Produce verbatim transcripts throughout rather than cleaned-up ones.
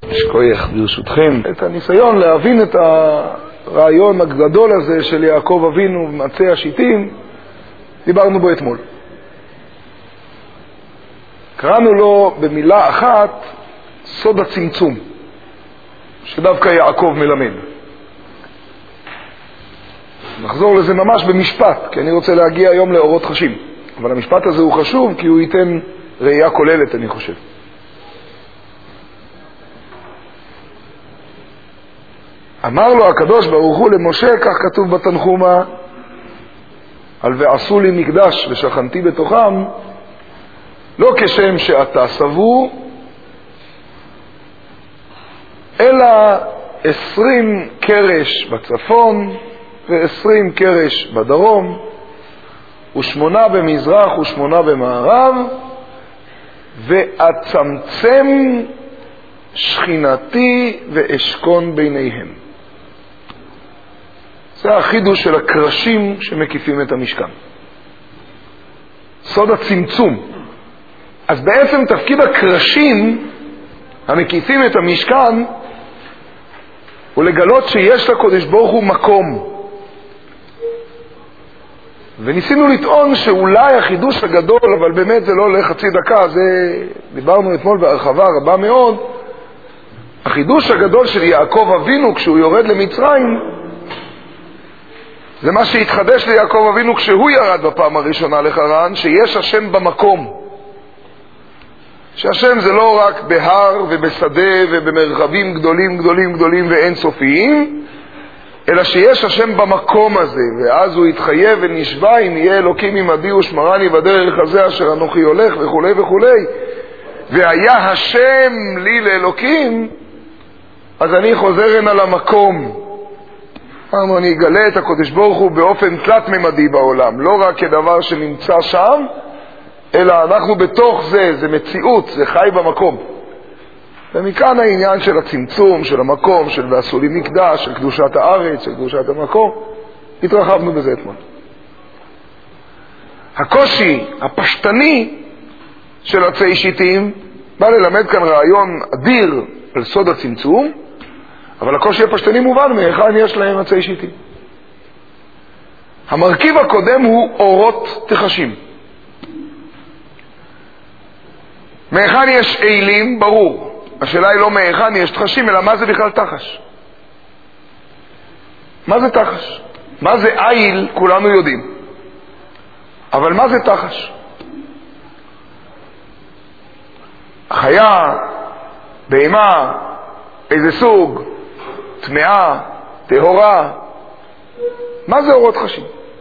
יש כוח ברשותכם את הניסיון להבין את הרעיון הגדול הזה של יעקב אבינו ומצא השיטים. דיברנו בו אתמול, קראנו לו במילה אחת סוד הצמצום שדווקא יעקב מלמד. נחזור לזה ממש במשפט, כי אני רוצה להגיע היום לאורות חשים, אבל המשפט הזה הוא חשוב כי הוא ייתן ראייה כוללת, אני חושב. אמר לו הקדוש ברוך הוא למשה, כך כתוב בתנחומה, על ועשו לי מקדש ושכנתי בתוכם, לא כשם שאתה סבו, אלא עשרים קרש בצפון ועשרים קרש בדרום, ושמונה במזרח ושמונה במערב, ואצמצם שכינתי ואשכון ביניהם. זה החידוש של הקרשים שמקיפים את המשכן, סוד הצמצום. אז בעצם תפקיד הקרשים המקיפים את המשכן הוא לגלות שיש לקדוש ברוך הוא מקום. וניסינו לטעון שאולי החידוש הגדול, אבל באמת זה לא לחצי דקה, זה דיברנו אתמול בהרחבה רבה מאוד, החידוש הגדול של יעקב אבינו כשהוא יורד למצרים, זה מה שהתחדש ליעקב אבינו כשהוא ירד בפעם הראשונה לחרן, שיש השם במקום. שהשם זה לא רק בהר ובשדה ובמרחבים גדולים גדולים גדולים ואין סופיים, אלא שיש השם במקום הזה. ואז הוא התחייב ונשבע, אם יהיה אלוקים עמדי ושמרני בדרך הזה אשר אנוכי הולך וכו' וכו'. והיה השם לי לאלוקים, אז אני חוזר הנה למקום. אמרנו, אני אגלה את הקדוש ברוך הוא באופן תלת ממדי בעולם, לא רק כדבר שנמצא שם, אלא אנחנו בתוך זה, זה מציאות, זה חי במקום. ומכאן העניין של הצמצום, של המקום, של ועשו לי מקדש, של קדושת הארץ, של קדושת המקום. התרחבנו בזה אתמול. הקושי הפשטני של עצי שיטים בא ללמד כאן רעיון אדיר על סוד הצמצום, אבל הקושי הפשטני מובן מהיכן יש להם עצי שיטים. המרכיב הקודם הוא אורות תחשים. מהיכן יש אילים? ברור. השאלה היא לא מהיכן יש תחשים, אלא מה זה בכלל תחש? מה זה תחש? מה זה איל? כולנו יודעים. אבל מה זה תחש? חיה, בהמה, איזה סוג, טמאה, טהורה. מה זה אורות חשים?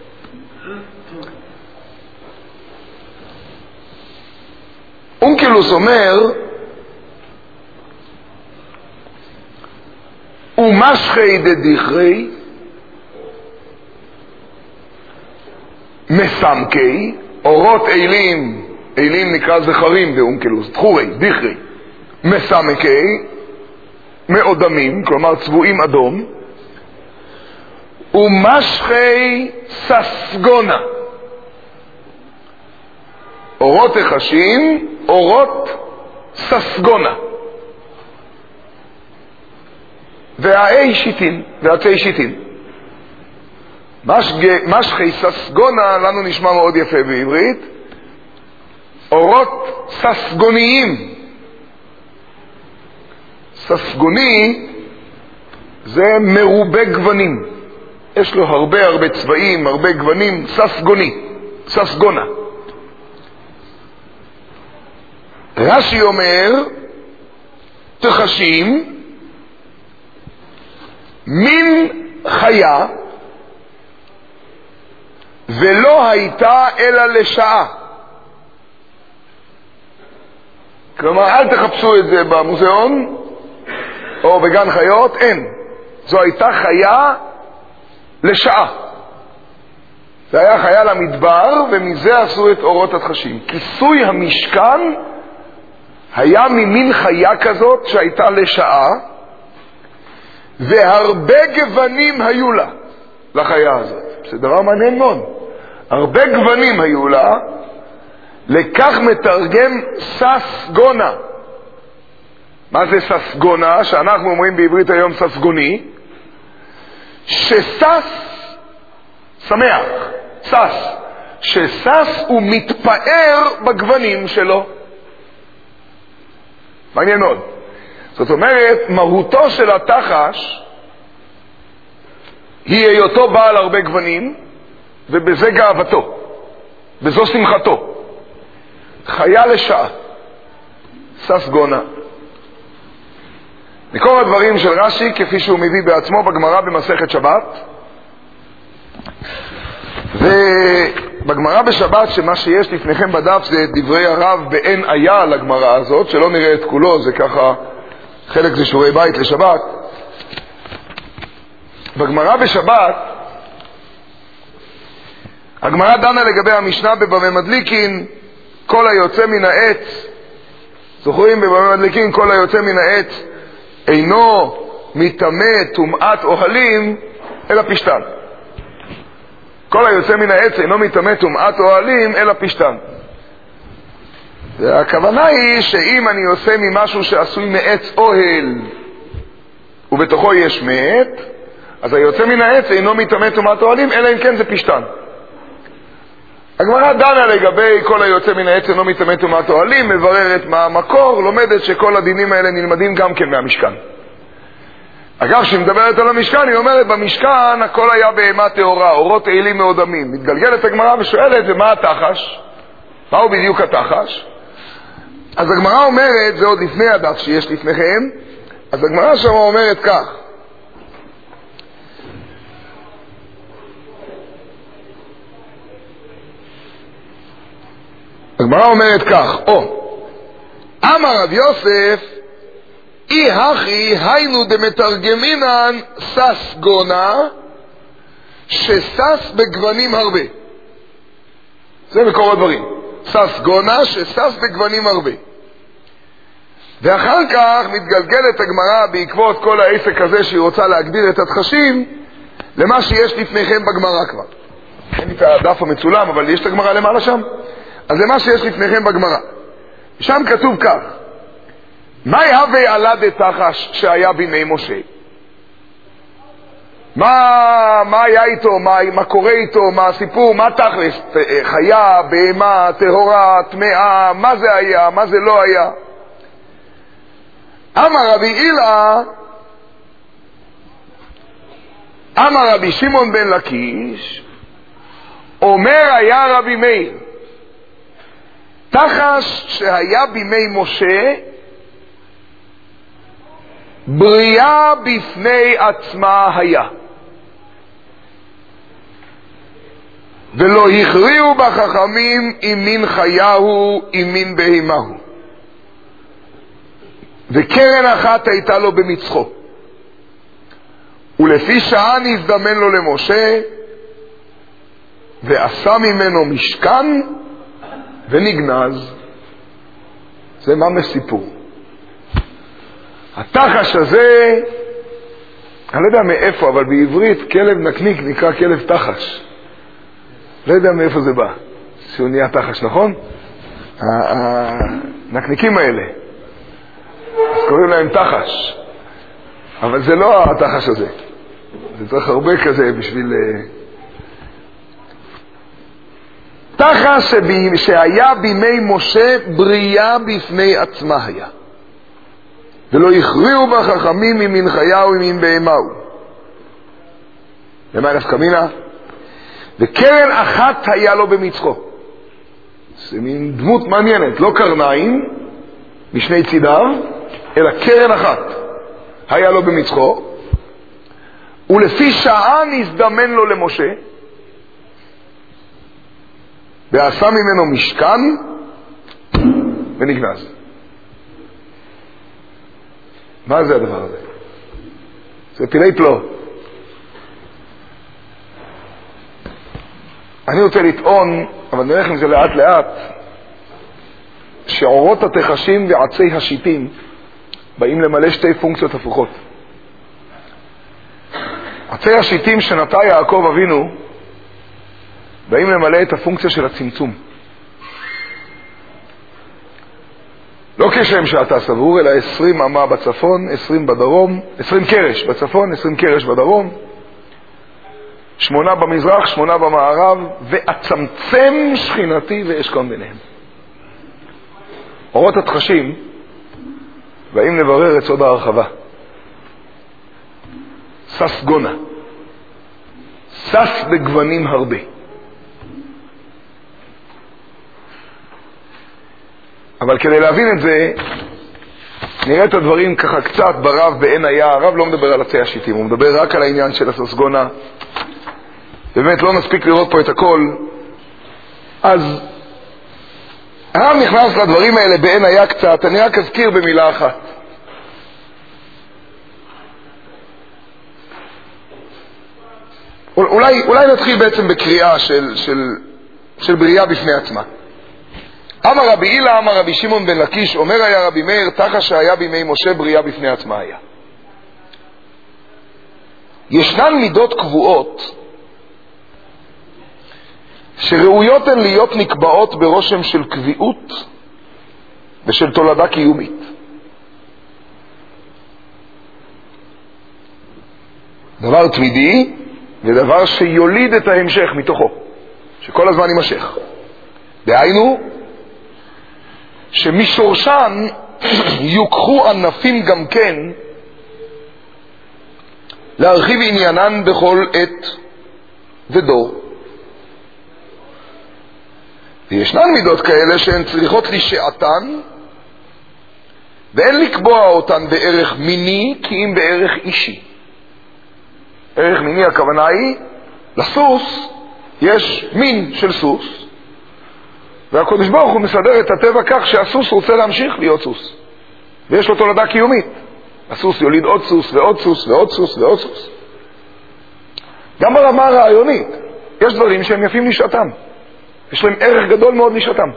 אונקלוס אומר, ומשחי דדיחרי מסמקי, אורות אילים, אילים נקרא זכרים באונקלוס, דחורי, דיחרי, מסמקי, מאודמים, כלומר צבועים אדום, ומשחי ססגונה, אורות תחשים, אורות ססגונה, והאי שיטין, והצי שיטין. משחי ססגונה לנו נשמע מאוד יפה בעברית, אורות ססגוניים. ססגוני זה מרובה גוונים, יש לו הרבה הרבה צבעים, הרבה גוונים. ססגוני, ססגונה. רש"י אומר, תחשים מין חיה ולא הייתה אלא לשעה. כלומר, אל תחפשו את זה במוזיאון או בגן חיות, אין. זו הייתה חיה לשעה. זה היה חיה למדבר, ומזה עשו את אורות התחשים. כיסוי המשכן היה ממין חיה כזאת שהייתה לשעה, והרבה גוונים היו לה, לחיה הזאת. זה דבר מעניין מאוד. הרבה גוונים היו לה, לכך מתרגם ססגונה. מה זה ססגונה? שאנחנו אומרים בעברית היום ססגוני, שסס שמח, סס, שסס הוא מתפאר בגוונים שלו. מעניין מאוד. זאת אומרת, מהותו של התחש היא היותו בעל הרבה גוונים, ובזה גאוותו, בזו שמחתו. חיה לשעה, סס גונה. מקור הדברים של רש"י, כפי שהוא מביא בעצמו בגמרא במסכת שבת, ובגמרא בשבת, שמה שיש לפניכם בדף זה דברי הרב באין היה לגמרא הזאת, שלא נראה את כולו, זה ככה, חלק זה שיעורי בית לשבת. בגמרא בשבת, הגמרא דנה לגבי המשנה בבבא מדליקין, כל היוצא מן העץ, זוכרים בבבא מדליקין, כל היוצא מן העץ אינו מטמא טומאת אוהלים אלא פשתן. כל היוצא מן העץ אינו מטמא טומאת אוהלים אלא פשתן. והכוונה היא שאם אני עושה ממשהו שעשוי מעץ אוהל ובתוכו יש מת, אז היוצא מן העץ אינו מטמא טומאת אוהלים אלא אם כן זה פשתן. הגמרא דנה לגבי כל היוצא מן העץ אינו מטמא טומאת אוהלים, מבררת מה המקור, לומדת שכל הדינים האלה נלמדים גם כן מהמשכן. אגב, כשהיא מדברת על המשכן, היא אומרת, במשכן הכל היה בהמה טהורה, אורות העילים מאודמים. מתגלגלת הגמרא ושואלת, ומה התחש? מהו בדיוק התחש? אז הגמרא אומרת, זה עוד לפני הדף שיש לפניכם, אז הגמרא שם אומרת כך, הגמרא אומרת כך, או, אמר רב יוסף, אי הכי היינו דמתרגמינן סס גונה, שסס בגוונים הרבה. זה מקור הדברים. סס גונה, שסס בגוונים הרבה. ואחר כך מתגלגלת הגמרא בעקבות כל העסק הזה שהיא רוצה להגדיר את התחשים, למה שיש לפניכם בגמרא כבר. אין לי את הדף המצולם, אבל יש את הגמרא למעלה שם. אז זה מה שיש לפניכם בגמרא. שם כתוב כך, מה יהווה עלה דתחש שהיה בימי משה? מה, מה היה איתו, מה, מה קורה איתו, מה הסיפור, מה תכלס? חיה, בהמה, טהורה, טמאה, מה זה היה, מה זה לא היה? אמר רבי הילה, אמר רבי שמעון בן לקיש, אומר היה רבי מאיר, תחש שהיה בימי משה, בריאה בפני עצמה היה, ולא הכריעו בחכמים אם מין חייהו אם מין בהימהו, וקרן אחת הייתה לו במצחו, ולפי שעה נזדמן לו למשה, ועשה ממנו משכן ונגנז. זה ממש סיפור. התחש הזה, אני לא יודע מאיפה, אבל בעברית כלב נקניק נקרא כלב תחש. לא יודע מאיפה זה בא, שהוא נהיה תחש, נכון? הנקניקים האלה, אז קוראים להם תחש, אבל זה לא התחש הזה, זה צריך הרבה כזה בשביל... תחש שהיה בימי משה בריאה בפני עצמה היה, ולא הכריעו בחכמים ממין חייהו וממין בהמהו. למה נפקא מינה? וקרן אחת היה לו במצחו. זה מין דמות מעניינת, לא קרניים משני צידיו, אלא קרן אחת היה לו במצחו, ולפי שעה נזדמן לו למשה, ועשה ממנו משכן ונגנז. מה זה הדבר הזה? זה פילי פלא. אני רוצה לטעון, אבל נלך עם זה לאט לאט, שעורות התחשים ועצי השיטים באים למלא שתי פונקציות הפוכות. עצי השיטים שנטע יעקב אבינו באים למלא את הפונקציה של הצמצום. לא כשם שאתה סבור, אלא עשרים אמה בצפון, עשרים בדרום, עשרים קרש בצפון, עשרים קרש בדרום, שמונה במזרח, שמונה במערב, ואצמצם שכינתי ואשכון ביניהם. אורות התחשים, והאם נברר את סוד ההרחבה. סס גונה. סס בגוונים הרבה. אבל כדי להבין את זה, נראה את הדברים ככה קצת ברב בעין היה. הרב לא מדבר על עצי השיטים, הוא מדבר רק על העניין של הסס גונה. באמת לא נספיק לראות פה את הכל. אז הרב נכנס לדברים האלה בעין היה קצת, אני רק אזכיר במילה אחת. אולי, אולי נתחיל בעצם בקריאה של, של, של בריאה בפני עצמה. אמר רבי הילה, אמר רבי שמעון בן לקיש, אומר היה רבי מאיר, תחת שהיה בימי משה בריאה בפני עצמה היה. ישנן מידות קבועות שראויות הן להיות נקבעות ברושם של קביעות ושל תולדה קיומית. דבר תמידי ודבר שיוליד את ההמשך מתוכו, שכל הזמן יימשך. דהיינו, שמשורשן יוקחו ענפים גם כן להרחיב עניינן בכל עת ודור. וישנן מידות כאלה שהן צריכות לשעתן, ואין לקבוע אותן בערך מיני כי אם בערך אישי. ערך מיני הכוונה היא, לסוס יש מין של סוס, והקדוש ברוך הוא מסדר את הטבע כך שהסוס רוצה להמשיך להיות סוס, ויש לו תולדה קיומית. הסוס יוליד עוד סוס ועוד סוס ועוד סוס ועוד סוס. גם ברמה הרעיונית יש דברים שהם יפים לשעתם, יש להם ערך גדול מאוד לשעתם.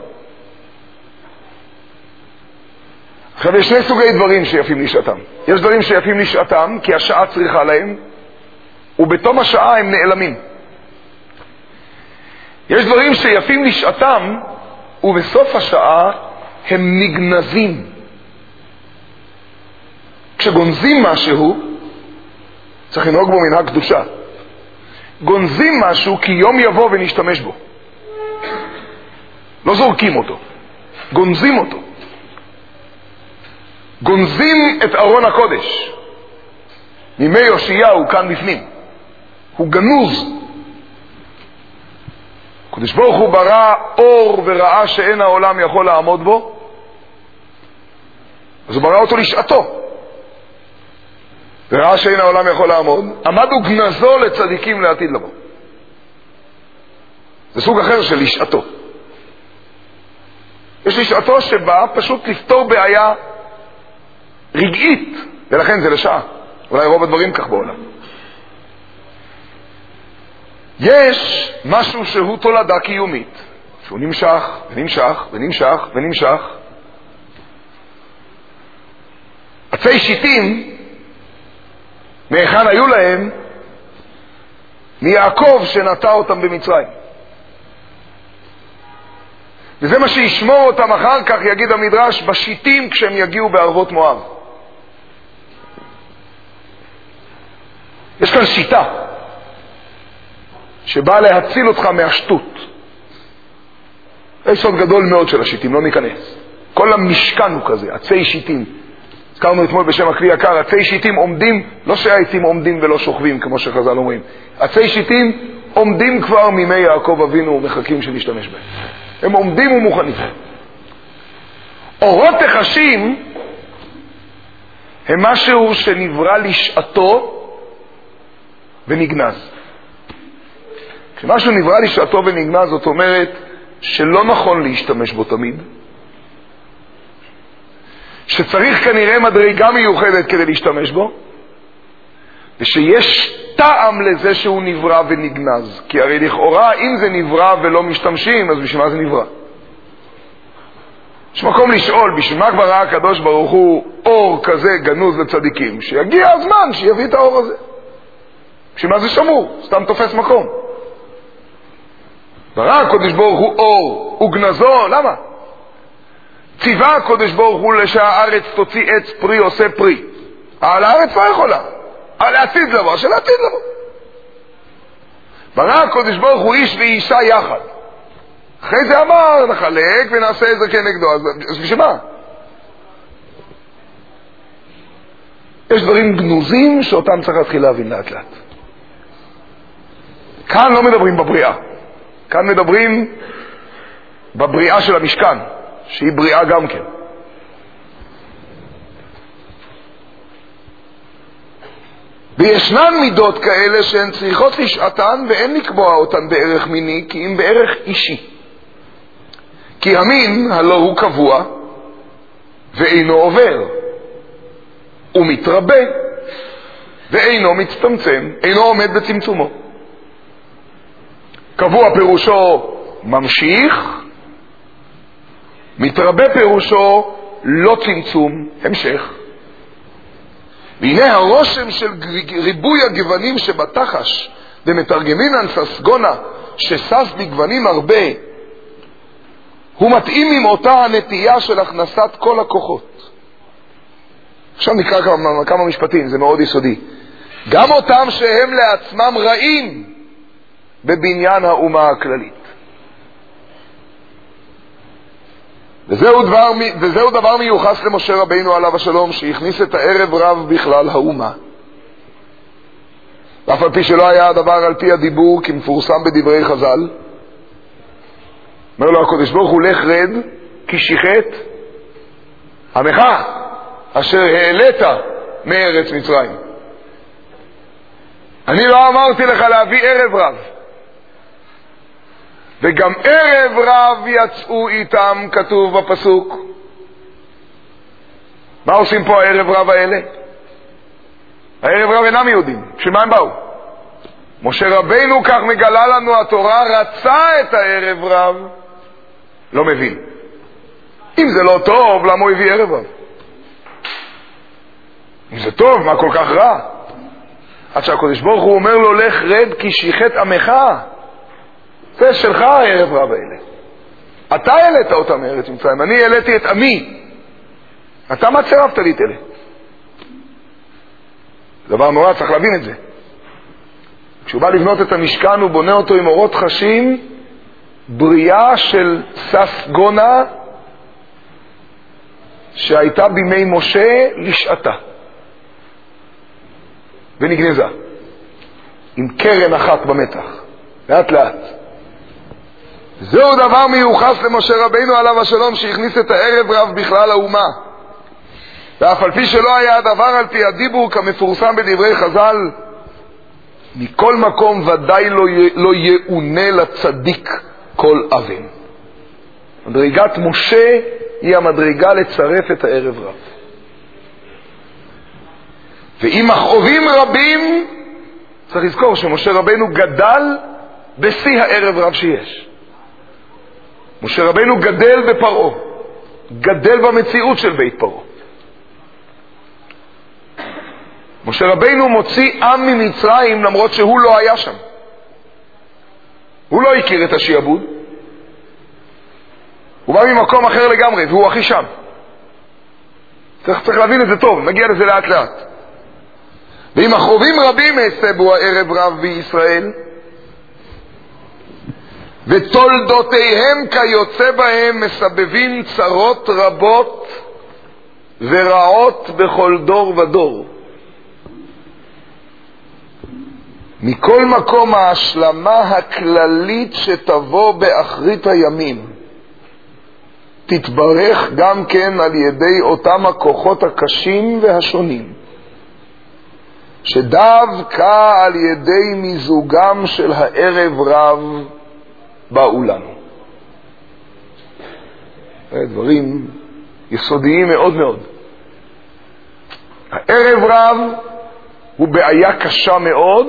עכשיו יש שני סוגי דברים שיפים לשעתם. יש דברים שיפים לשעתם כי השעה צריכה להם, ובתום השעה הם נעלמים. יש דברים שיפים לשעתם, ובסוף השעה הם נגנזים. כשגונזים משהו, צריך לנהוג בו מנהג קדושה. גונזים משהו כי יום יבוא ונשתמש בו. לא זורקים אותו, גונזים אותו. גונזים את ארון הקודש. מימי יאשיהו כאן בפנים. הוא גנוז. הקדוש ברוך הוא ברא אור וראה שאין העולם יכול לעמוד בו, אז הוא ברא אותו לשעתו. וראה שאין העולם יכול לעמוד, עמד וגנזו לצדיקים לעתיד לבוא. זה סוג אחר של לשעתו. יש לשעתו שבא פשוט לפתור בעיה רגעית, ולכן זה לשעה. אולי רוב הדברים כך בעולם. יש משהו שהוא תולדה קיומית, שהוא נמשך ונמשך ונמשך ונמשך. עצי שיטים, מהיכן היו להם? מיעקב שנטע אותם במצרים. וזה מה שישמור אותם אחר כך, יגיד המדרש, בשיטים כשהם יגיעו בערבות מואב. יש כאן שיטה שבאה להציל אותך מהשטות. יש סוד גדול מאוד של השיטים, לא ניכנס. כל המשכן הוא כזה, עצי שיטים. הזכרנו אתמול בשם הכלי יקר, עצי שיטים עומדים, לא שהעצים עומדים ולא שוכבים כמו שחז"ל אומרים. עצי שיטים עומדים כבר מימי יעקב אבינו ומחכים שנשתמש בהם. הם עומדים ומוכנים. אורות תחשים הם משהו שנברא לשעתו ונגנז. כשמשהו נברא לשעתו ונגנז, זאת אומרת שלא נכון להשתמש בו תמיד, שצריך כנראה מדרגה מיוחדת כדי להשתמש בו, ושיש טעם לזה שהוא נברא ונגנז. כי הרי לכאורה אם זה נברא ולא משתמשים, אז בשביל מה זה נברא? יש מקום לשאול, בשביל מה כבר ראה הקדוש ברוך הוא אור כזה גנוז לצדיקים? שיגיע הזמן שיביא את האור הזה. בשביל מה זה שמור? סתם תופס מקום. ברא הקדוש ברוך הוא אור וגנזו, למה? ציווה הקדוש ברוך הוא שהארץ תוציא עץ פרי עושה פרי. אבל הארץ לא יכולה. אבל לעתיד לבוא, שלעתיד לבוא. ברא הקדוש ברוך הוא איש ואישה יחד. אחרי זה אמר, נחלק ונעשה את זה כנגדו. אז בשביל מה? יש דברים גנוזים שאותם צריך להתחיל להבין לאט לאט. כאן לא מדברים בבריאה. כאן מדברים בבריאה של המשכן, שהיא בריאה גם כן. וישנן מידות כאלה שהן צריכות לשעתן ואין לקבוע אותן בערך מיני, כי אם בערך אישי. כי המין הלא הוא קבוע ואינו עובר. הוא מתרבה ואינו מצטמצם, אינו עומד בצמצומו. קבוע פירושו ממשיך, מתרבה פירושו לא צמצום, המשך. והנה הרושם של ריבוי הגוונים שבתחש ומתרגמינן ססגונה שסס בגוונים הרבה, הוא מתאים עם אותה הנטייה של הכנסת כל הכוחות. עכשיו נקרא כמה, כמה משפטים, זה מאוד יסודי. גם אותם שהם לעצמם רעים בבניין האומה הכללית. וזהו דבר, וזהו דבר מיוחס למשה רבינו עליו השלום, שהכניס את הערב רב בכלל האומה. ואף על פי שלא היה הדבר על פי הדיבור, כי מפורסם בדברי חז"ל, אומר לו הקדוש ברוך הוא, לך רד, כי שיחת עמך אשר העלית מארץ מצרים. אני לא אמרתי לך להביא ערב רב, וגם ערב רב יצאו איתם, כתוב בפסוק. מה עושים פה הערב רב האלה? הערב רב אינם יהודים, שמה הם באו? משה רבינו, כך מגלה לנו התורה, רצה את הערב רב, לא מבין. אם זה לא טוב, למה הוא הביא ערב רב? אם זה טוב, מה כל כך רע? עד שהקדוש ברוך הוא אומר לו, לך רד כי שיחת עמך. זה שלך הערב רב האלה. אתה העלית אותם מארץ מצרים, אני העליתי את עמי. אתה מה צירפת לי את אלה? דבר נורא, צריך להבין את זה. כשהוא בא לבנות את המשכן, הוא בונה אותו עם אורות חשים, בריאה של ססגונה שהייתה בימי משה לשעתה ונגנזה עם קרן אחת במתח, לאט לאט. זהו דבר מיוחס למשה רבינו עליו השלום, שהכניס את הערב רב בכלל האומה. ואף על פי שלא היה הדבר על פי הדיבור כמפורסם בדברי חז"ל, מכל מקום ודאי לא, י... לא יעונה לצדיק כל אבן. מדרגת משה היא המדרגה לצרף את הערב רב. ואם מכאובים רבים, צריך לזכור שמשה רבינו גדל בשיא הערב רב שיש. משה רבינו גדל בפרעה, גדל במציאות של בית פרעה. משה רבינו מוציא עם ממצרים למרות שהוא לא היה שם. הוא לא הכיר את השיעבוד. הוא בא ממקום אחר לגמרי, והוא הכי שם. צריך, צריך להבין את זה טוב, נגיע לזה לאט לאט. ואם מכאובים רבים הסבו הערב רב בישראל, ותולדותיהם כיוצא בהם מסבבים צרות רבות ורעות בכל דור ודור. מכל מקום ההשלמה הכללית שתבוא באחרית הימים תתברך גם כן על ידי אותם הכוחות הקשים והשונים, שדווקא על ידי מיזוגם של הערב רב באו לנו. דברים יסודיים מאוד מאוד. הערב רב הוא בעיה קשה מאוד.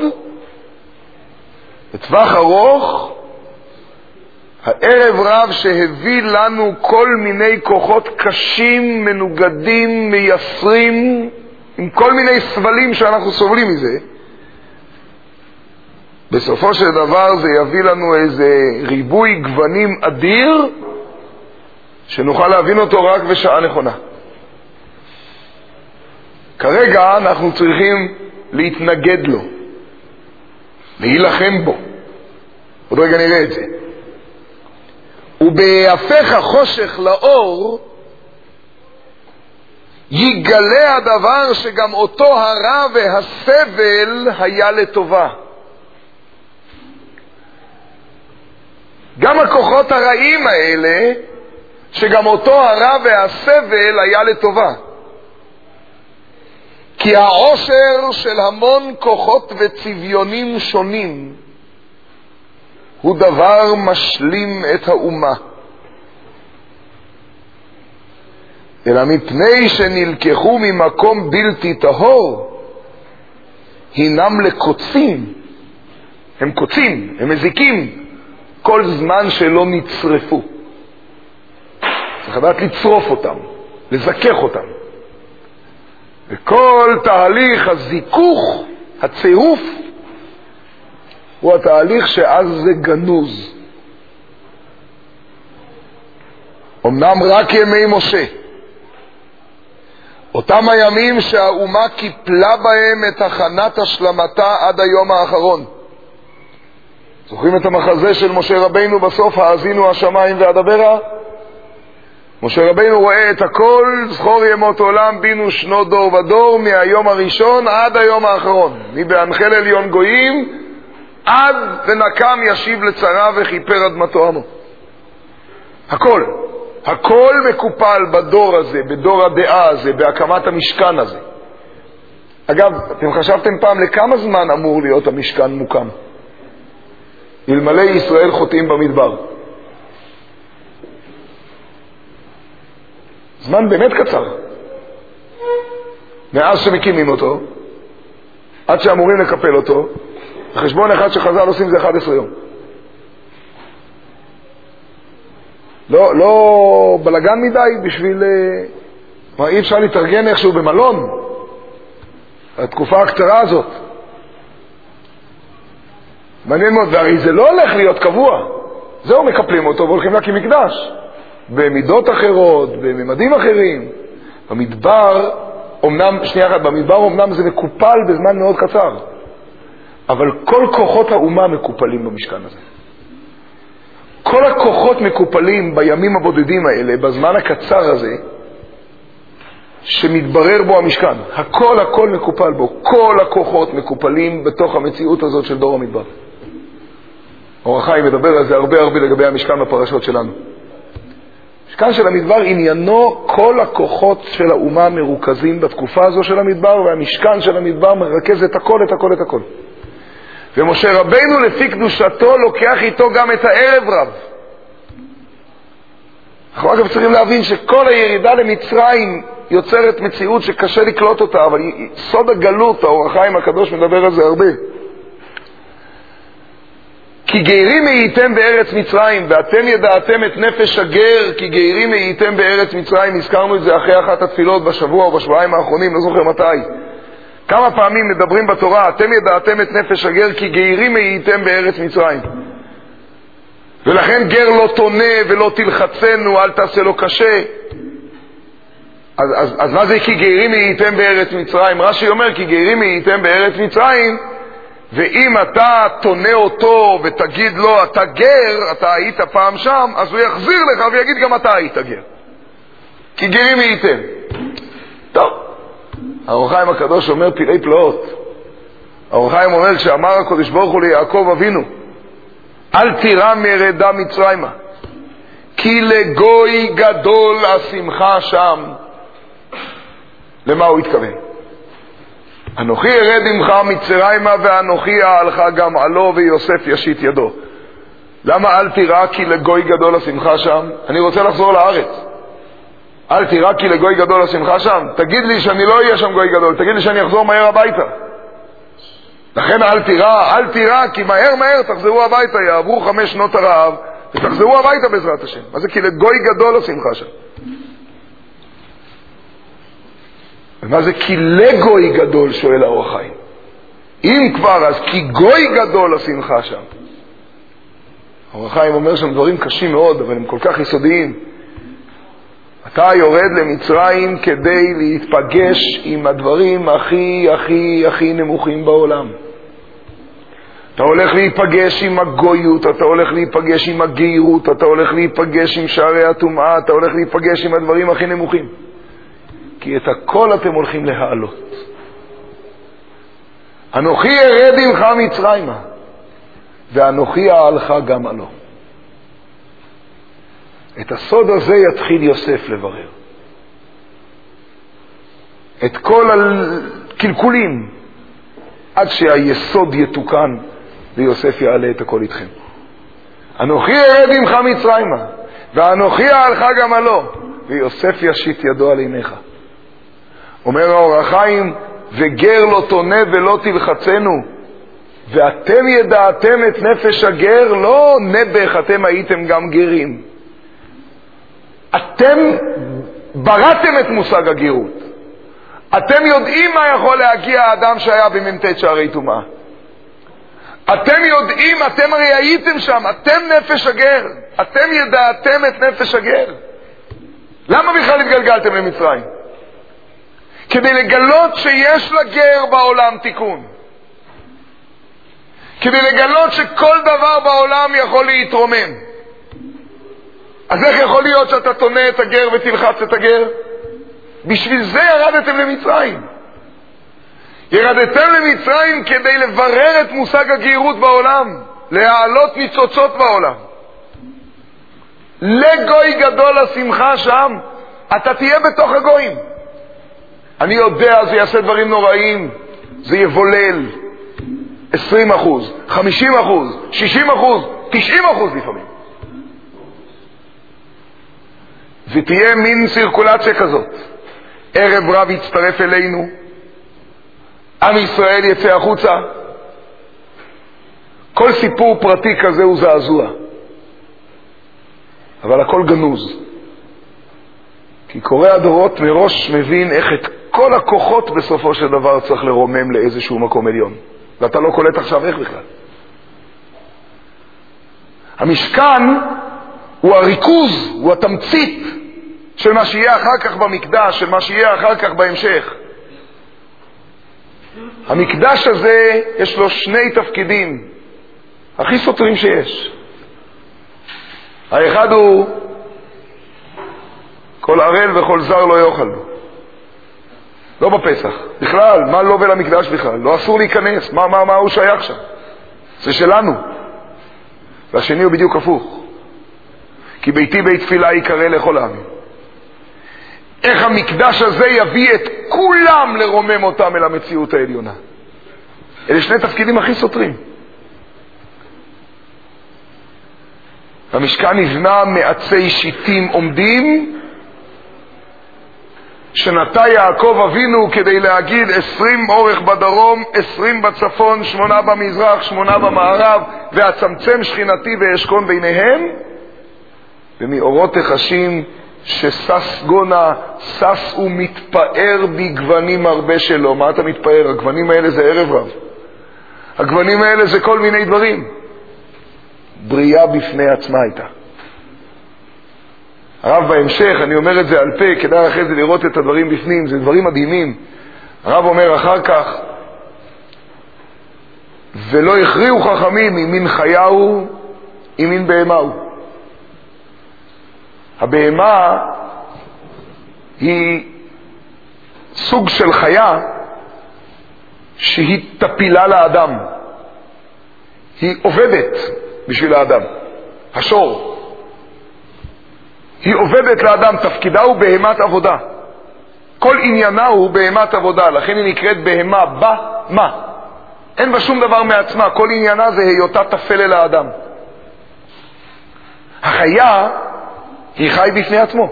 בטווח ארוך, הערב רב שהביא לנו כל מיני כוחות קשים, מנוגדים, מייסרים, עם כל מיני סבלים שאנחנו סובלים מזה, בסופו של דבר זה יביא לנו איזה ריבוי גוונים אדיר, שנוכל להבין אותו רק בשעה נכונה. כרגע אנחנו צריכים להתנגד לו, להילחם בו. עוד רגע נראה את זה. ובהפך החושך לאור יגלה הדבר שגם אותו הרע והסבל היה לטובה. גם הכוחות הרעים האלה, שגם אותו הרע והסבל היה לטובה. כי העושר של המון כוחות וצביונים שונים הוא דבר משלים את האומה. אלא מפני שנלקחו ממקום בלתי טהור, הינם לקוצים. הם קוצים, הם מזיקים, כל זמן שלא נצרפו. צריך לדעת לצרוף אותם, לזכך אותם. וכל תהליך הזיכוך, הצירוף, הוא התהליך שאז זה גנוז. אמנם רק ימי משה, אותם הימים שהאומה קיפלה בהם את הכנת השלמתה עד היום האחרון. זוכרים את המחזה של משה רבינו בסוף, האזינו השמיים והדברה? משה רבינו רואה את הכל, זכור ימות עולם בינו שנות דור ודור, מהיום הראשון עד היום האחרון, מבהנחל עליון גויים עד ונקם ישיב לצרה וכיפר אדמתו עמו. הכל, הכל מקופל בדור הזה, בדור הדעה הזה, בהקמת המשכן הזה. אגב, אתם חשבתם פעם לכמה זמן אמור להיות המשכן מוקם? אלמלא ישראל חוטאים במדבר. זמן באמת קצר. מאז שמקימים אותו, עד שאמורים לקפל אותו, חשבון אחד שחז"ל עושים זה אחד עשר יום. לא, לא בלגן מדי בשביל... מה, אי אפשר להתארגן איכשהו במלון. התקופה הקצרה הזאת. מעניין מאוד, והרי זה לא הולך להיות קבוע. זהו, מקפלים אותו והולכים להקים מקדש. במידות אחרות, בממדים אחרים. במדבר, אומנם, שנייה אחת, במדבר אומנם זה מקופל בזמן מאוד קצר. אבל כל כוחות האומה מקופלים במשכן הזה. כל הכוחות מקופלים בימים הבודדים האלה, בזמן הקצר הזה, שמתברר בו המשכן. הכל הכל מקופל בו. כל הכוחות מקופלים בתוך המציאות הזאת של דור המדבר. אור החיים מדבר על זה הרבה הרבה לגבי המשכן בפרשות שלנו. המשכן של המדבר עניינו כל הכוחות של האומה מרוכזים בתקופה הזו של המדבר, והמשכן של המדבר מרכז את הכל, את הכל, את הכל. ומשה רבינו לפי קדושתו לוקח איתו גם את הערב רב. אנחנו אגב צריכים להבין שכל הירידה למצרים יוצרת מציאות שקשה לקלוט אותה, אבל סוד הגלות, האור החיים הקדוש מדבר על זה הרבה. כי גרים הייתם בארץ מצרים, ואתם ידעתם את נפש הגר, כי גרים הייתם בארץ מצרים. הזכרנו את זה אחרי אחת התפילות בשבוע או בשבועיים האחרונים, לא זוכר מתי. כמה פעמים מדברים בתורה, אתם ידעתם את נפש הגר, כי גרים הייתם בארץ מצרים. ולכן גר לא תונה ולא תלחצנו, אל תעשה לו קשה. אז, אז, אז מה זה כי גרים הייתם בארץ מצרים? רש"י אומר, כי גרים הייתם בארץ מצרים, ואם אתה תונה אותו ותגיד לו, אתה גר, אתה היית פעם שם, אז הוא יחזיר לך ויגיד גם אתה היית גר. כי גרים הייתם. טוב. האור החיים הקדוש אומר פלאי פלאות. האור החיים אומר, כשאמר הקדוש ברוך הוא ליעקב אבינו, אל תירא מרדה מצרימה, כי לגוי גדול השמחה שם. למה הוא התכוון? אנוכי ארד עמך מצרימה, ואנוכי אעלך גם עלו, ויוסף ישית ידו. למה אל תירא כי לגוי גדול השמחה שם? אני רוצה לחזור לארץ. אל תירא כי לגוי גדול השמחה שם. תגיד לי שאני לא אהיה שם גוי גדול, תגיד לי שאני אחזור מהר הביתה. לכן אל תירא, אל תירא, כי מהר מהר תחזרו הביתה, יעברו חמש שנות הרעב, ותחזרו הביתה בעזרת השם. מה זה כי לגוי גדול השמחה שם? ומה זה כי לגוי גדול, שואל האור החיים. אם כבר, אז כי גוי גדול השמחה שם. האור החיים אומר שם דברים קשים מאוד, אבל הם כל כך יסודיים. אתה יורד למצרים כדי להתפגש עם הדברים הכי הכי הכי נמוכים בעולם. אתה הולך להיפגש עם הגויות, אתה הולך להיפגש עם הגאירות, אתה הולך להיפגש עם שערי הטומאה, אתה הולך להיפגש עם הדברים הכי נמוכים. כי את הכל אתם הולכים להעלות. אנוכי ארד עמך מצרימה, ואנוכי אעלך גם עלו. את הסוד הזה יתחיל יוסף לברר. את כל הקלקולים, עד שהיסוד יתוקן, ויוסף יעלה את הכל איתכם. אנוכי ארד עמך מצרימה, ואנוכי אעלך גם עלו, ויוסף ישית ידו על עיניך. אומר האור החיים, וגר לא תונה ולא תלחצנו, ואתם ידעתם את נפש הגר, לא נבח, אתם הייתם גם גרים. אתם בראתם את מושג הגרות. אתם יודעים מה יכול להגיע האדם שהיה בממתת שערי טומאה. אתם יודעים, אתם הרי הייתם שם, אתם נפש הגר. אתם ידעתם את נפש הגר. למה בכלל התגלגלתם למצרים? כדי לגלות שיש לגר בעולם תיקון. כדי לגלות שכל דבר בעולם יכול להתרומם. אז איך יכול להיות שאתה תונה את הגר ותלחץ את הגר? בשביל זה ירדתם למצרים. ירדתם למצרים כדי לברר את מושג הגאירות בעולם, להעלות ניצוצות בעולם. לגוי גדול השמחה שם, אתה תהיה בתוך הגויים. אני יודע, זה יעשה דברים נוראים, זה יבולל עשרים אחוז, חמישים אחוז, שישים אחוז, תשעים אחוז לפעמים. ותהיה מין סירקולציה כזאת. ערב רב יצטרף אלינו, עם ישראל יצא החוצה. כל סיפור פרטי כזה הוא זעזוע, אבל הכל גנוז. כי קורא הדורות מראש מבין איך את כל הכוחות בסופו של דבר צריך לרומם לאיזשהו מקום עליון, ואתה לא קולט עכשיו איך בכלל. המשכן הוא הריכוז, הוא התמצית של מה שיהיה אחר כך במקדש, של מה שיהיה אחר כך בהמשך. המקדש הזה יש לו שני תפקידים הכי סותרים שיש. האחד הוא כל ערל וכל זר לא יאכל בו. לא בפסח. בכלל, מה לא ולמקדש בכלל? לא אסור להיכנס. מה, מה, מה הוא שייך שם? זה שלנו. והשני הוא בדיוק הפוך. כי ביתי בית תפילה יקרא לכל העמים. איך המקדש הזה יביא את כולם לרומם אותם אל המציאות העליונה. אלה שני תפקידים הכי סותרים. המשכן נבנה מעצי שיטים עומדים, שנטע יעקב אבינו כדי להגיד עשרים אורך בדרום, עשרים בצפון, שמונה במזרח, שמונה במערב, והצמצם שכינתי ואשכון ביניהם, ומאורות החשים שסס גונה, סס ומתפאר בגוונים הרבה שלו. מה אתה מתפאר? הגוונים האלה זה ערב רב. הגוונים האלה זה כל מיני דברים. בריאה בפני עצמה הייתה. הרב בהמשך, אני אומר את זה על פה, כדאי אחרי זה לראות את הדברים בפנים, זה דברים מדהימים. הרב אומר אחר כך, ולא הכריעו חכמים אם מין חיה הוא, אם מין בהמה הוא. הבהמה היא סוג של חיה שהיא תפילה לאדם. היא עובדת בשביל האדם. השור. היא עובדת לאדם, תפקידה הוא בהמת עבודה. כל עניינה הוא בהמת עבודה, לכן היא נקראת בהמה במה. אין בה שום דבר מעצמה, כל עניינה זה היותה תפל אל האדם. החיה היא חי בפני עצמו.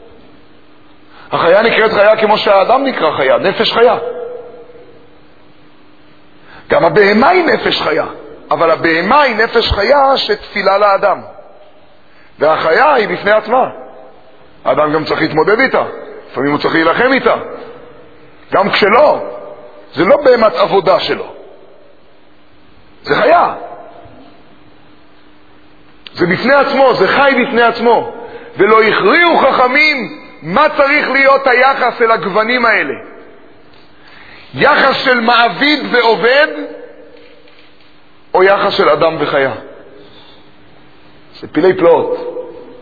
החיה נקראת חיה כמו שהאדם נקרא חיה, נפש חיה. גם הבהמה היא נפש חיה, אבל הבהמה היא נפש חיה שתפילה לאדם. והחיה היא בפני עצמה. האדם גם צריך להתמודד איתה, לפעמים הוא צריך להילחם איתה. גם כשלא, זה לא בהמת עבודה שלו. זה חיה. זה בפני עצמו, זה חי בפני עצמו. ולא הכריעו חכמים מה צריך להיות היחס אל הגוונים האלה? יחס של מעביד ועובד, או יחס של אדם וחיה? זה פילי פלאות.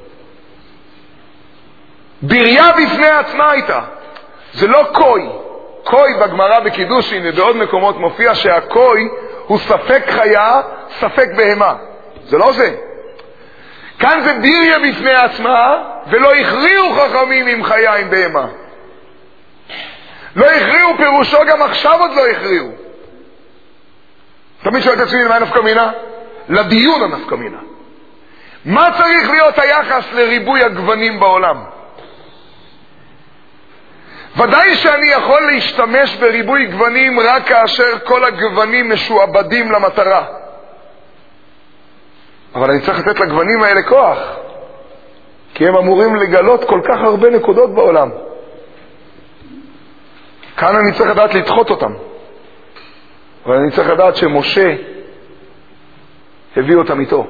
בריה בפני עצמה הייתה. זה לא קוי. קוי בגמרא בקידושין ובעוד מקומות מופיע שהקוי הוא ספק חיה, ספק בהמה. זה לא זה. כאן זה בריה בפני עצמה, ולא הכריעו חכמים עם חיה עם בהמה. לא הכריעו פירושו, גם עכשיו עוד לא הכריעו. תמיד שואל את עצמי למה נפקא מינה? לדיון הנפקא מינה. מה צריך להיות היחס לריבוי הגוונים בעולם? ודאי שאני יכול להשתמש בריבוי גוונים רק כאשר כל הגוונים משועבדים למטרה. אבל אני צריך לתת לגוונים האלה כוח, כי הם אמורים לגלות כל כך הרבה נקודות בעולם. כאן אני צריך לדעת לדחות אותם. אבל אני צריך לדעת שמשה הביא אותם איתו.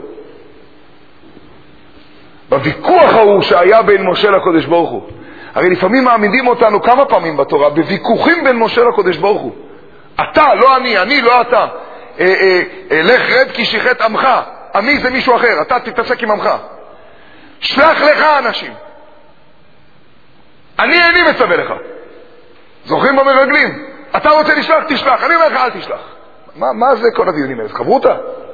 בוויכוח ההוא שהיה בין משה לקודש ברוך הוא. הרי לפעמים מעמידים אותנו כמה פעמים בתורה בוויכוחים בין משה לקודש ברוך הוא. אתה, לא אני, אני, לא אתה. אה, אה, אה, לך רד כי שיחת עמך. עמי זה מישהו אחר, אתה תתעסק עם עמך. שלח לך אנשים. אני איני מצווה לך. זוכרים במרגלים? אתה רוצה לשלח, תשלח. אני אומר לך, אל תשלח. מה, מה זה כל הדיונים האלה? חברותה?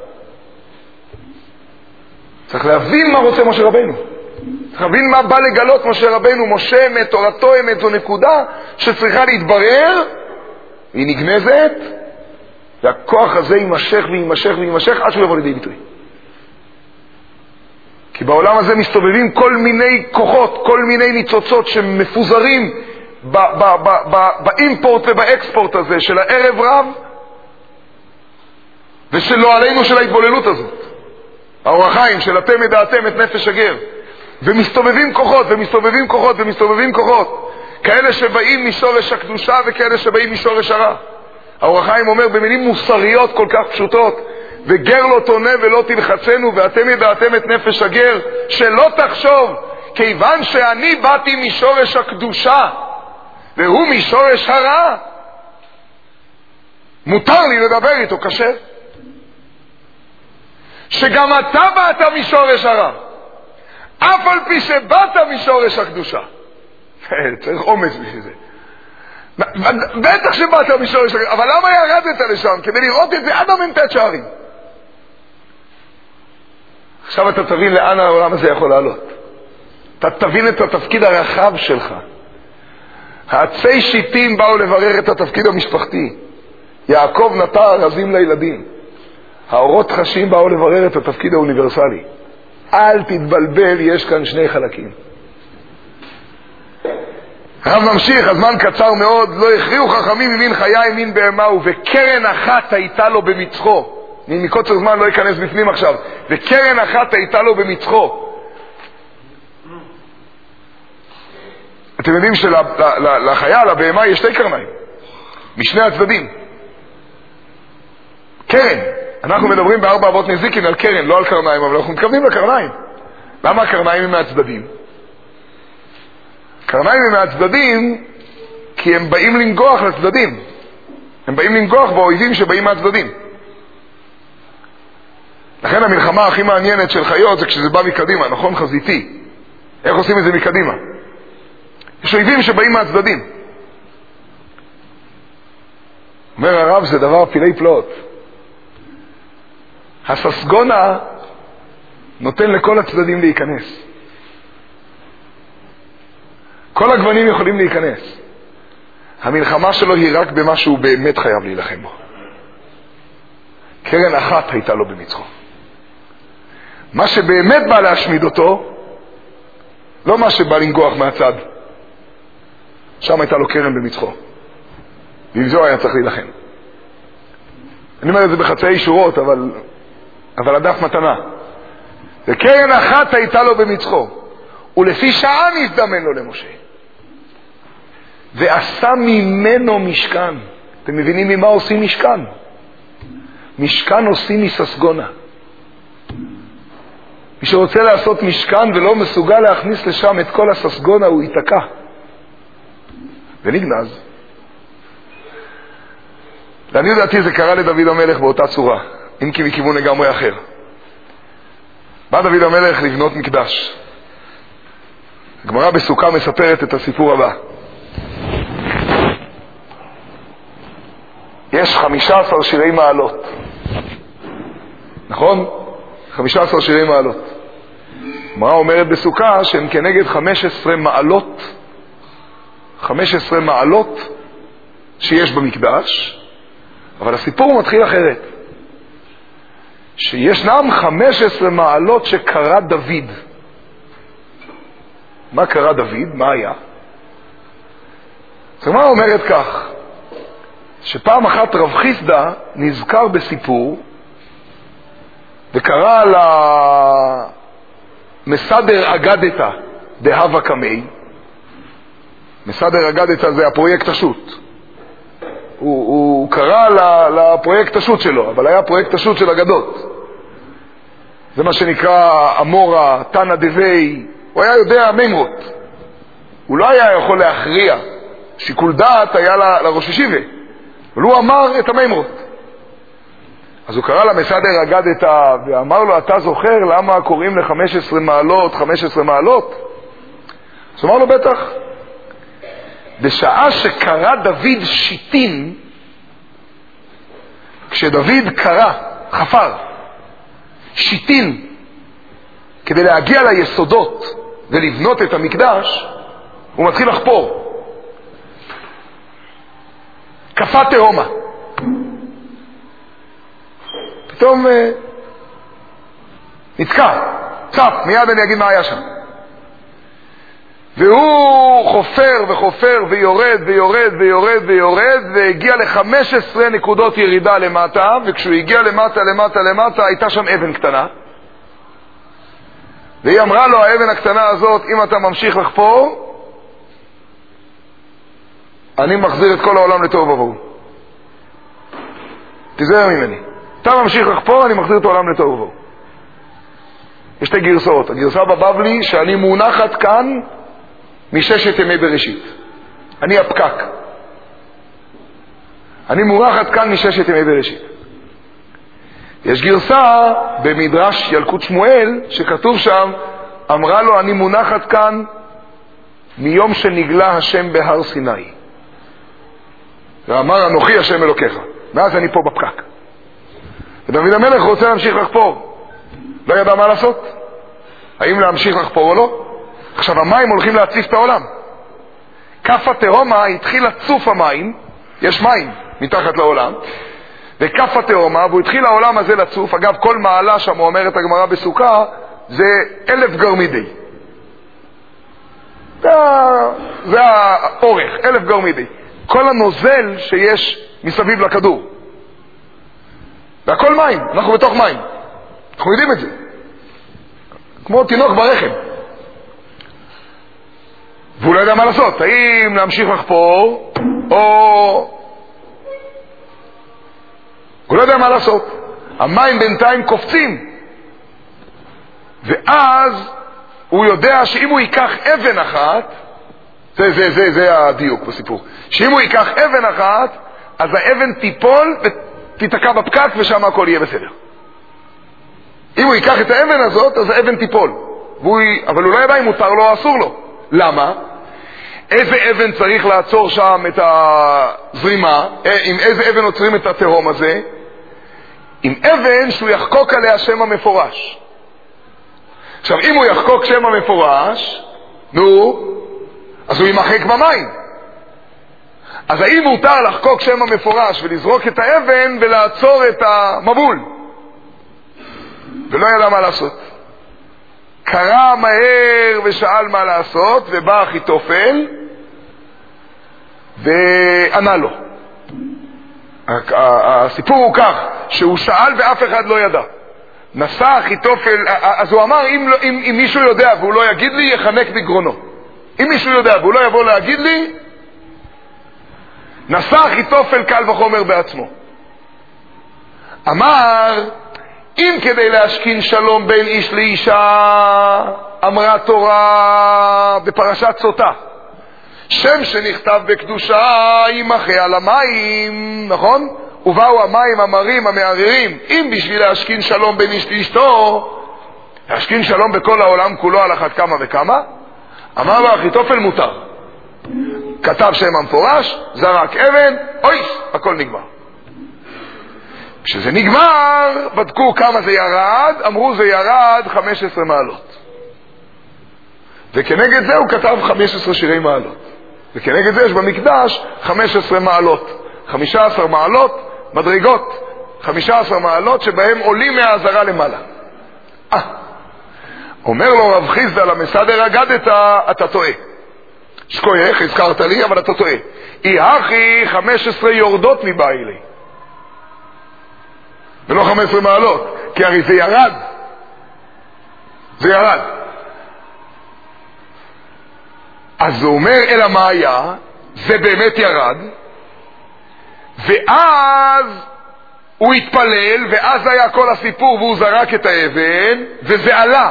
צריך להבין מה רוצה משה רבנו. צריך להבין מה בא לגלות משה רבנו. משה אמת, תורתו אמת, זו נקודה שצריכה להתברר, היא נגנזת, והכוח הזה יימשך ויימשך ויימשך עד שהוא יבוא לידי ביטוי. כי בעולם הזה מסתובבים כל מיני כוחות, כל מיני ניצוצות שמפוזרים ב- ב- ב- ב- באימפורט ובאקספורט הזה של הערב רב, ושלא עלינו של ההתבוללות הזאת. האור החיים של אתם ידעתם את נפש הגר. ומסתובבים כוחות ומסתובבים כוחות ומסתובבים כוחות. כאלה שבאים משורש הקדושה וכאלה שבאים משורש הרע. האור החיים אומר במילים מוסריות כל כך פשוטות, וגר לא תונה ולא תלחצנו, ואתם ידעתם את נפש הגר, שלא תחשוב, כיוון שאני באתי משורש הקדושה, והוא משורש הרע, מותר לי לדבר איתו קשה. שגם אתה באת משורש הרע, אף על פי שבאת משורש הקדושה. צריך אומץ בשביל זה. בטח שבאת משורש הקדושה, אבל למה ירדת לשם? כדי לראות את זה עד המנטט שערים. עכשיו אתה תבין לאן העולם הזה יכול לעלות. אתה תבין את התפקיד הרחב שלך. העצי שיטים באו לברר את התפקיד המשפחתי. יעקב נטע ארזים לילדים. האורות חשים באו לברר את התפקיד האוניברסלי. אל תתבלבל, יש כאן שני חלקים. הרב ממשיך, הזמן קצר מאוד. לא הכריעו חכמים ממין חיה עם מין בהמה, וקרן אחת הייתה לו במצחו. אני מקוצר זמן לא אכנס בפנים עכשיו. וקרן אחת הייתה לו במצחו. אתם יודעים שלחיה, לבהמה, יש שתי קרניים. משני הצדדים. קרן. אנחנו מדברים בארבע אבות נזיקין על קרן, לא על קרניים, אבל אנחנו מתכוונים לקרניים. למה הקרניים הם מהצדדים? קרניים הם מהצדדים כי הם באים לנגוח לצדדים. הם באים לנגוח באויבים שבאים מהצדדים. לכן המלחמה הכי מעניינת של חיות זה כשזה בא מקדימה, נכון? חזיתי. איך עושים את זה מקדימה? יש אויבים שבאים מהצדדים. אומר הרב, זה דבר פילי פלאות. הססגונה נותן לכל הצדדים להיכנס. כל הגוונים יכולים להיכנס. המלחמה שלו היא רק במה שהוא באמת חייב להילחם בו. קרן אחת הייתה לו במצחו. מה שבאמת בא להשמיד אותו, לא מה שבא לנגוח מהצד. שם הייתה לו קרן במצחו. ועם זו היה צריך להילחם. אני אומר את זה בחצאי שורות, אבל, אבל הדף מתנה. וקרן אחת הייתה לו במצחו, ולפי שעה נזדמן לו למשה. ועשה ממנו משכן. אתם מבינים ממה עושים משכן? משכן עושים מססגונה. מי שרוצה לעשות משכן ולא מסוגל להכניס לשם את כל הססגונה, הוא ייתקע ונגנז. ואני יודעתי זה קרה לדוד המלך באותה צורה, אם כי מכיוון לגמרי אחר. בא דוד המלך לבנות מקדש. הגמרא בסוכה מספרת את הסיפור הבא. יש חמישה עשר שירי מעלות, נכון? חמישה עשר שירי מעלות. הגמרא אומרת בסוכה שהם כנגד חמש עשרה מעלות, חמש עשרה מעלות שיש במקדש, אבל הסיפור מתחיל אחרת. שישנם חמש עשרה מעלות שקרא דוד. מה קרא דוד? מה היה? אז הגמרא אומרת כך, שפעם אחת רב חיסדא נזכר בסיפור וקרא למסדר אגדתא דהווה קמי. מסדר אגדתא זה הפרויקט השו"ת. הוא, הוא קרא לפרויקט השו"ת שלו, אבל היה פרויקט השו"ת של אגדות. זה מה שנקרא אמורה, תנא דבי. הוא היה יודע מימרות. הוא לא היה יכול להכריע. שיקול דעת היה לראש ישיבה. אבל הוא אמר את המימרות. אז הוא קרא למסדר אגדתא ואמר לו, אתה זוכר למה קוראים ל-חמש עשרה מעלות, חמש עשרה מעלות? אז הוא אמר לו, בטח. בשעה שקרא דוד שיטין, כשדוד קרא, חפר, שיטין, כדי להגיע ליסודות ולבנות את המקדש, הוא מתחיל לחפור. קפה תהומה. פתאום אה, נתקע, צף, מיד אני אגיד מה היה שם. והוא חופר וחופר ויורד ויורד ויורד ויורד והגיע ל-חמש עשרה נקודות ירידה למטה, וכשהוא הגיע למטה למטה למטה הייתה שם אבן קטנה, והיא אמרה לו, האבן הקטנה הזאת, אם אתה ממשיך לחפור אני מחזיר את כל העולם לתוהו ובוהו. תיזהר ממני. אתה ממשיך לחפור, אני מחזיר את העולם לתוהו ובוהו. יש שתי גרסאות. הגרסה בבבלי שאני מונחת כאן מששת ימי בראשית. אני הפקק. אני מונחת כאן מששת ימי בראשית. יש גרסה במדרש ילקוט שמואל שכתוב שם, אמרה לו, אני מונחת כאן מיום שנגלה השם בהר סיני. ואמר, אנוכי השם אלוקיך. ואז אני פה בפקק. ודוד המלך רוצה להמשיך לחפור. לא ידע מה לעשות. האם להמשיך לחפור או לא? עכשיו המים הולכים להציף את העולם. כף התהומה התחיל לצוף המים, יש מים מתחת לעולם, וכף התהומה, והוא התחיל העולם הזה לצוף. אגב, כל מעלה שם, הוא אומרת הגמרא בסוכה, זה אלף גרמידי. זה, זה האורך, אלף גרמידי. כל הנוזל שיש מסביב לכדור. והכל מים, אנחנו בתוך מים. אנחנו יודעים את זה. כמו תינוק ברחם. והוא לא יודע מה לעשות. האם להמשיך לחפור, או... הוא לא יודע מה לעשות. המים בינתיים קופצים. ואז הוא יודע שאם הוא ייקח אבן אחת, זה, זה, זה, זה הדיוק בסיפור. שאם הוא ייקח אבן אחת, אז האבן תיפול ותתקע בפקק ושם הכל יהיה בסדר. אם הוא ייקח את האבן הזאת, אז האבן תיפול. והוא, אבל הוא לא ידע אם מותר לו או אסור לו. למה? איזה אבן צריך לעצור שם את הזרימה? עם איזה אבן עוצרים את התהום הזה? עם אבן שהוא יחקוק עליה שם המפורש. עכשיו, אם הוא יחקוק שם המפורש, נו, אז הוא ימחק במים. אז האם מותר לחקוק שם המפורש ולזרוק את האבן ולעצור את המבול? ולא ידע מה לעשות. קרא מהר ושאל מה לעשות, ובא אחיתופל וענה לו. הסיפור הוא כך, שהוא שאל ואף אחד לא ידע. נסע אחיתופל, אז הוא אמר, אם, אם, אם מישהו יודע והוא לא יגיד לי, יחנק בגרונו. אם מישהו יודע והוא לא יבוא להגיד לי, נסע אחיתופל קל וחומר בעצמו. אמר, אם כדי להשכין שלום בין איש לאישה, אמרה תורה בפרשת סוטה, שם שנכתב בקדושה יימחה על המים, נכון? ובאו המים המרים המערערים, אם בשביל להשכין שלום בין איש לאשתו, להשכין שלום בכל העולם כולו על אחת כמה וכמה, אמר לו אחיתופל מותר. כתב שם המפורש, זרק אבן, אויס, הכל נגמר. כשזה נגמר, בדקו כמה זה ירד, אמרו זה ירד חמש עשרה מעלות. וכנגד זה הוא כתב חמש עשרה שירי מעלות. וכנגד זה יש במקדש חמש עשרה מעלות. חמש עשרה מעלות, מדרגות, חמש עשרה מעלות שבהם עולים מהעזרה למעלה. אה, אומר לו רב חיסדא למסדר אגדת, אתה טועה. שכוייך, הזכרת לי, אבל אתה טועה. אי הכי חמש עשרה יורדות מבעילי. ולא חמש עשרה מעלות, כי הרי זה ירד. זה ירד. אז הוא אומר, אלא מה היה? זה באמת ירד. ואז הוא התפלל, ואז היה כל הסיפור, והוא זרק את האבן, וזה עלה.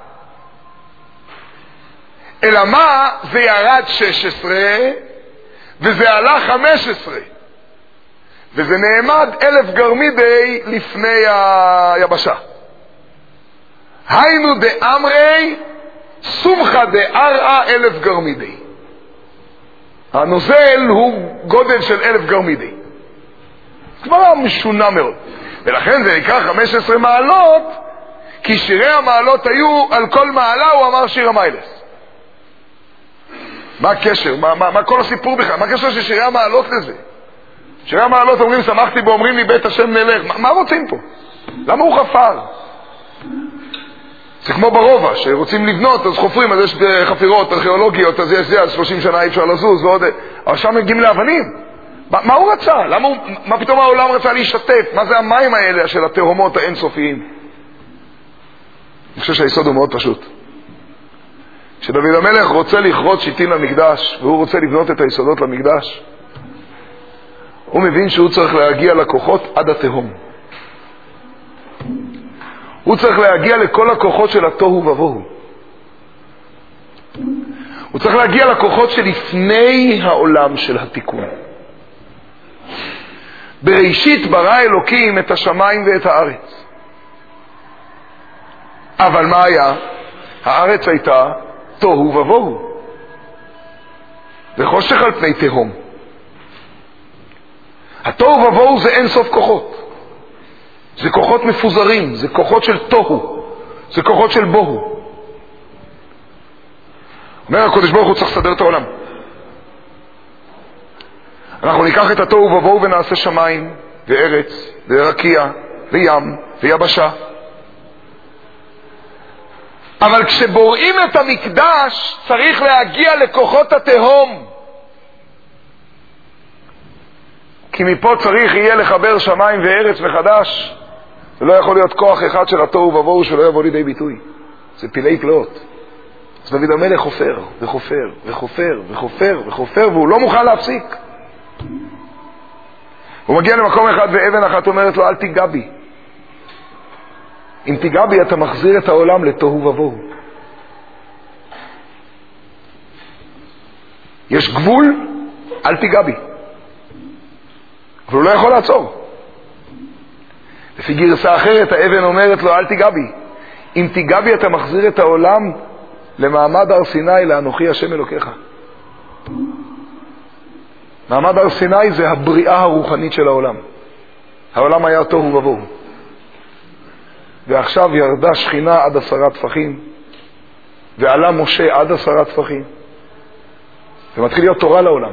אלא מה? זה ירד שש עשרה, וזה עלה חמש עשרה. וזה נעמד אלף גרמידי לפני היבשה. היינו דאמרי סומכה דארעה אלף גרמידי. הנוזל הוא גודל של אלף גרמידי. כבר משונה מאוד. ולכן זה נקרא חמש עשרה מעלות, כי שירי המעלות היו על כל מעלה, הוא אמר שיר המיילס. מה הקשר? מה, מה, מה כל הסיפור בכלל? מה הקשר של שירי המעלות לזה? שירי המעלות אומרים, שמחתי בו, אומרים לי בית השם נלך. מה, מה רוצים פה? למה הוא חפר? זה כמו ברובע, שרוצים לבנות, אז חופרים, אז יש חפירות ארכיאולוגיות, אז יש זה, אז שלושים שנה אי אפשר לזוז, ועוד... אבל שם מגיעים לאבנים. מה, מה הוא רצה? למה הוא, מה פתאום העולם רצה להשתתף? מה זה המים האלה של התהומות האינסופיים? אני חושב שהיסוד הוא מאוד פשוט. כשדוד המלך רוצה לכרות שיטין למקדש, והוא רוצה לבנות את היסודות למקדש, הוא מבין שהוא צריך להגיע לכוחות עד התהום. הוא צריך להגיע לכל הכוחות של התוהו ובוהו. הוא צריך להגיע לכוחות שלפני העולם של התיקון. בראשית ברא אלוקים את השמיים ואת הארץ. אבל מה היה? הארץ הייתה תוהו ובוהו. וחושך על פני תהום. התוהו ובוהו זה אין סוף כוחות. זה כוחות מפוזרים, זה כוחות של תוהו, זה כוחות של בוהו. אומר הקדוש ברוך הוא צריך לסדר את העולם. אנחנו ניקח את התוהו ובוהו ונעשה שמיים וארץ ורקיע וים ויבשה. אבל כשבוראים את המקדש צריך להגיע לכוחות התהום. כי מפה צריך יהיה לחבר שמיים וארץ מחדש. זה לא יכול להיות כוח אחד של התוהו ובוהו שלא יבוא לידי ביטוי. זה פילי פלאות. אז דוד המלך חופר וחופר וחופר וחופר וחופר והוא לא מוכן להפסיק. הוא מגיע למקום אחד ואבן אחת אומרת לו אל תיגע בי. אם תיגע בי אתה מחזיר את העולם לתוהו ובוהו. יש גבול, אל תיגע בי. אבל הוא לא יכול לעצור. לפי גרסה אחרת האבן אומרת לו אל תיגע בי. אם תיגע בי אתה מחזיר את העולם למעמד הר סיני, לאנוכי השם אלוקיך. מעמד הר סיני זה הבריאה הרוחנית של העולם. העולם היה תוהו ובוהו. ועכשיו ירדה שכינה עד עשרה טפחים, ועלה משה עד עשרה טפחים. ומתחיל להיות תורה לעולם.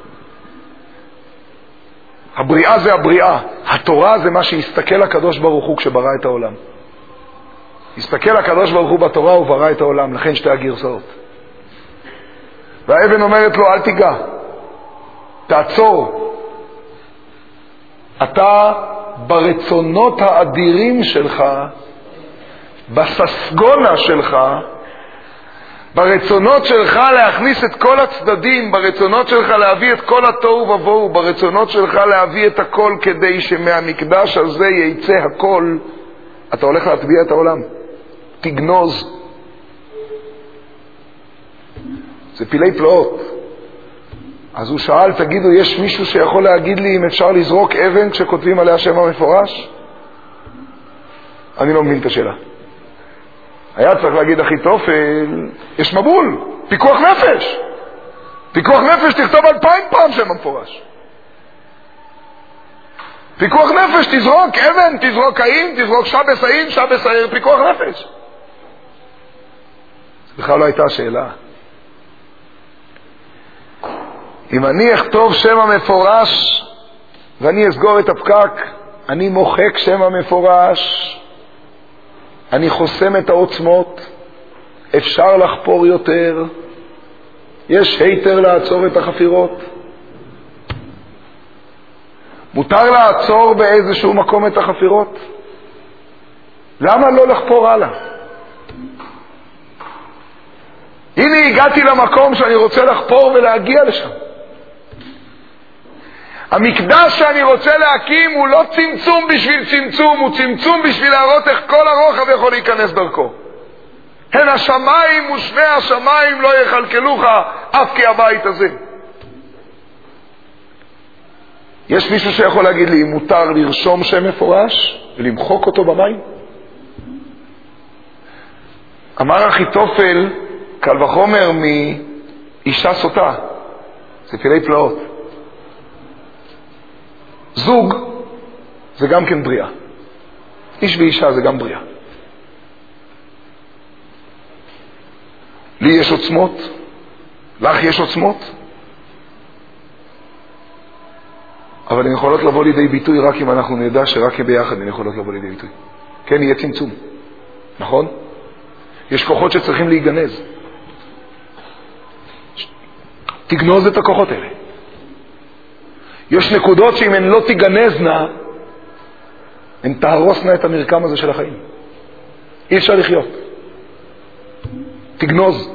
הבריאה זה הבריאה. התורה זה מה שיסתכל הקדוש ברוך הוא כשברא את העולם. יסתכל הקדוש ברוך הוא בתורה וברא את העולם, לכן שתי הגרסאות. והאבן אומרת לו אל תיגע, תעצור. אתה ברצונות האדירים שלך, בססגונה שלך, ברצונות שלך להכניס את כל הצדדים, ברצונות שלך להביא את כל התוהו ובוהו, ברצונות שלך להביא את הכל כדי שמהמקדש הזה ייצא הכל, אתה הולך להטביע את העולם. תגנוז. זה פילי פלאות. אז הוא שאל, תגידו, יש מישהו שיכול להגיד לי אם אפשר לזרוק אבן כשכותבים עליה שם המפורש? אני לא מבין את השאלה. היה צריך להגיד אחיתופל, יש מבול, פיקוח נפש. פיקוח נפש תכתוב אלפיים פעם שם המפורש. פיקוח נפש, תזרוק אבן, תזרוק קעים, תזרוק שבס העין, שבס העיר, פיקוח נפש. זה בכלל לא הייתה השאלה. אם אני אכתוב שם המפורש ואני אסגור את הפקק, אני מוחק שם המפורש, אני חוסם את העוצמות, אפשר לחפור יותר, יש היתר לעצור את החפירות. מותר לעצור באיזשהו מקום את החפירות? למה לא לחפור הלאה? הנה הגעתי למקום שאני רוצה לחפור ולהגיע לשם. המקדש שאני רוצה להקים הוא לא צמצום בשביל צמצום, הוא צמצום בשביל להראות איך כל הרוחב יכול להיכנס דרכו. הן השמיים ושני השמיים לא יחלקלוך אף כי הבית הזה. יש מישהו שיכול להגיד לי אם מותר לרשום שם מפורש ולמחוק אותו במים? אמר אחיתופל, קל וחומר מאישה סוטה, זה פילי פלאות. זוג זה גם כן בריאה, איש ואישה זה גם בריאה. לי יש עוצמות, לך יש עוצמות, אבל הן יכולות לבוא לידי ביטוי רק אם אנחנו נדע שרק ביחד הן יכולות לבוא לידי ביטוי. כן, יהיה צמצום, נכון? יש כוחות שצריכים להיגנז. תגנוז את הכוחות האלה. יש נקודות שאם הן לא תיגנזנה, הן תהרוסנה את המרקם הזה של החיים. אי אפשר לחיות. תגנוז.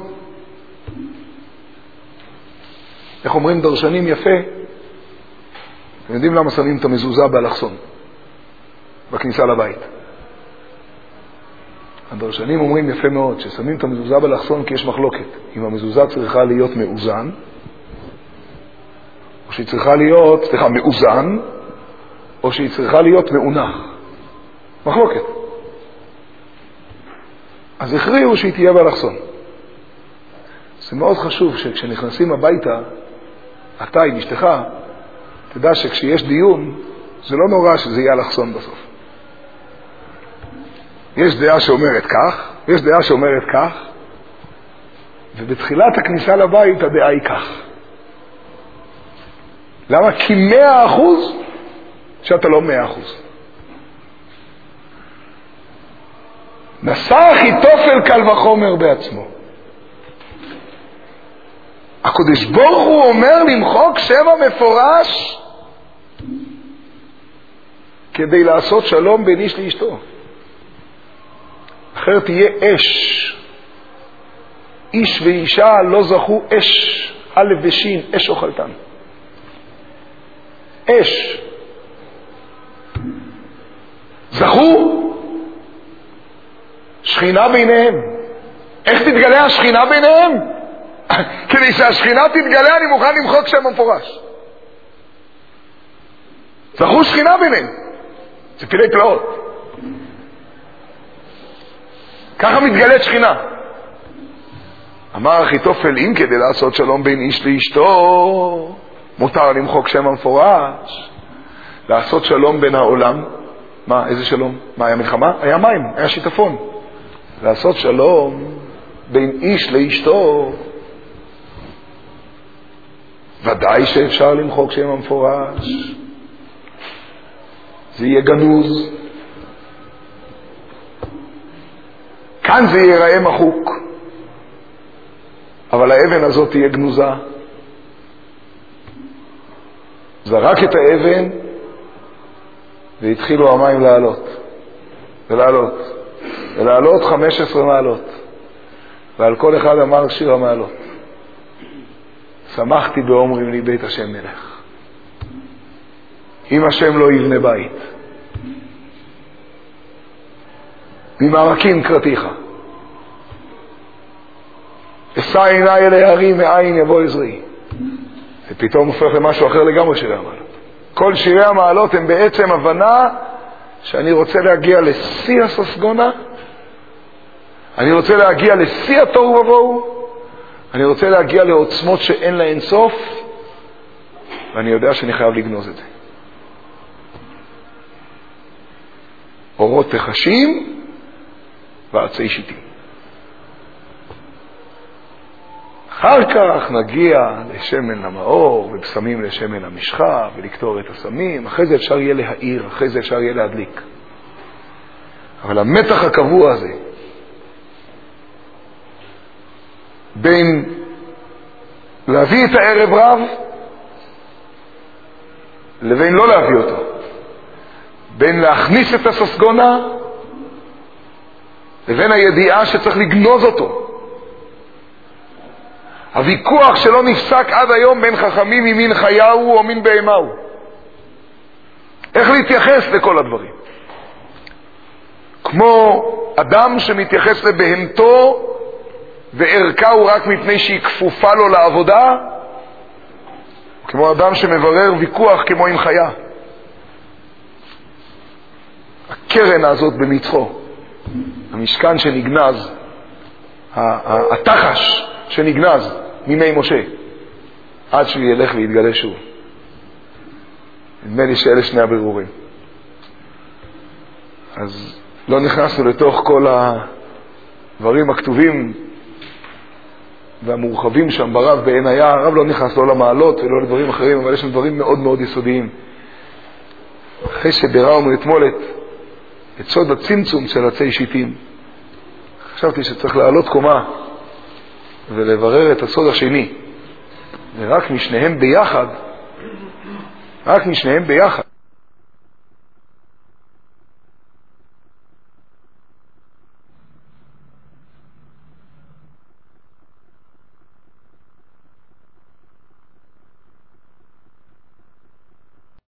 איך אומרים דרשנים יפה? אתם יודעים למה שמים את המזוזה באלכסון? בכניסה לבית. הדרשנים אומרים יפה מאוד, ששמים את המזוזה באלכסון כי יש מחלוקת. אם המזוזה צריכה להיות מאוזן, או שהיא צריכה להיות, סליחה, מאוזן, או שהיא צריכה להיות מאונח. מחלוקת. אז הכריעו שהיא תהיה באלכסון. זה מאוד חשוב שכשנכנסים הביתה, אתה עם אשתך, תדע שכשיש דיון, זה לא נורא שזה יהיה אלכסון בסוף. יש דעה שאומרת כך, יש דעה שאומרת כך, ובתחילת הכניסה לבית הדעה היא כך. למה? כי מאה אחוז שאתה לא מאה אחוז. נשא אחיתופל קל וחומר בעצמו. הקדוש ברוך הוא אומר למחוק שם המפורש כדי לעשות שלום בין איש לאשתו. אחרת תהיה אש. איש ואישה לא זכו אש, א' ושין, אש אוכלתם. אש. זכו שכינה ביניהם. איך תתגלה השכינה ביניהם? כדי שהשכינה תתגלה אני מוכן למחוק שם המפורש. זכו שכינה ביניהם. זה פילי פלאות. ככה מתגלית שכינה. אמר אחיתופל, אם כדי לעשות שלום בין איש לאשתו מותר למחוק שם המפורש, לעשות שלום בין העולם. מה, איזה שלום? מה, היה מלחמה? היה מים, היה שיטפון. לעשות שלום בין איש לאשתו, ודאי שאפשר למחוק שם המפורש. זה יהיה גנוז. כאן זה ייראה מחוק, אבל האבן הזאת תהיה גנוזה. זרק את האבן והתחילו המים לעלות ולעלות ולעלות חמש עשרה מעלות, ועל כל אחד אמר שיר המעלות. שמחתי באומרים לי בית השם מלך. אם השם לא יבנה בית, ממעמקים קראתיך. אשא עיניי אל ההרים מאין יבוא עזרי. זה פתאום הופך למשהו אחר לגמרי שירי המעלות. כל שירי המעלות הם בעצם הבנה שאני רוצה להגיע לשיא הססגונה, אני רוצה להגיע לשיא התוהו ובוהו, אני רוצה להגיע לעוצמות שאין להן סוף, ואני יודע שאני חייב לגנוז את זה. אורות תחשים ועצי שיטים. אחר כך נגיע לשמן למאור ובשמים לשמן למשחה ולקטור את הסמים. אחרי זה אפשר יהיה להעיר, אחרי זה אפשר יהיה להדליק. אבל המתח הקבוע הזה בין להביא את הערב רב לבין לא להביא אותו, בין להכניס את הססגונה לבין הידיעה שצריך לגנוז אותו, הוויכוח שלא נפסק עד היום בין חכמים ממין חייהו או מין בהמהו, איך להתייחס לכל הדברים. כמו אדם שמתייחס לבהמתו וערכה הוא רק מפני שהיא כפופה לו לעבודה, כמו אדם שמברר ויכוח כמו עם חיה. הקרן הזאת במצחו, המשכן שנגנז, התחש שנגנז מימי משה, עד שהוא ילך ויתגלה שוב. נדמה לי שאלה שני הבירורים. אז לא נכנסנו לתוך כל הדברים הכתובים והמורחבים שם ברב בעין היה. הרב לא נכנס לא למעלות ולא לדברים אחרים, אבל יש שם דברים מאוד מאוד יסודיים. אחרי שביררנו אתמול את, את סוד הצמצום של עצי שיטים, חשבתי שצריך לעלות קומה ולברר את הסוד השני, ורק משניהם ביחד, רק משניהם ביחד